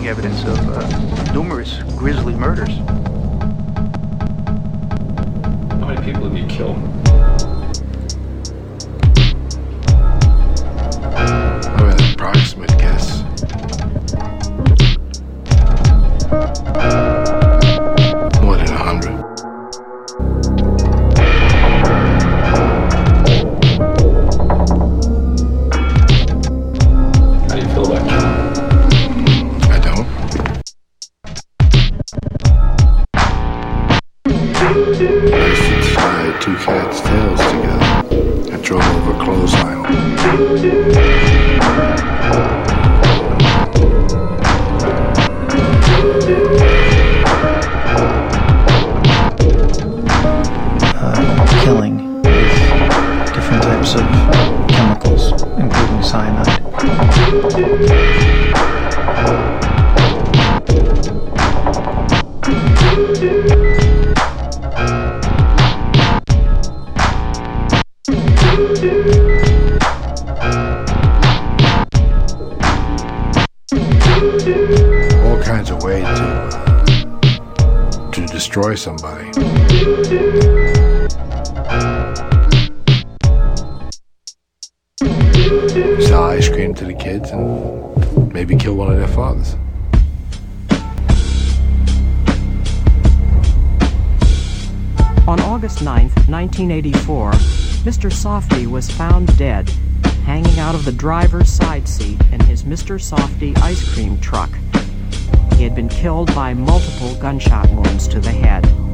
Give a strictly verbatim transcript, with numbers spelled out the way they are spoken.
overwhelming evidence of uh, numerous grisly murders. How many people have you killed? I have an approximate guess. More than a hundred. How do you feel about killing? I don't. I used to tie two cats' tails together. I drove over a clothesline. Uh, killing with different types of chemicals, including cyanide. All kinds of ways to uh, to destroy somebody. Sell ice cream to the kids and maybe kill one of their fathers. On August ninth, nineteen eighty-four, Mister Softy was found dead, hanging out of the driver's side seat in his Mister Softy ice cream truck. He had been killed by multiple gunshot wounds to the head.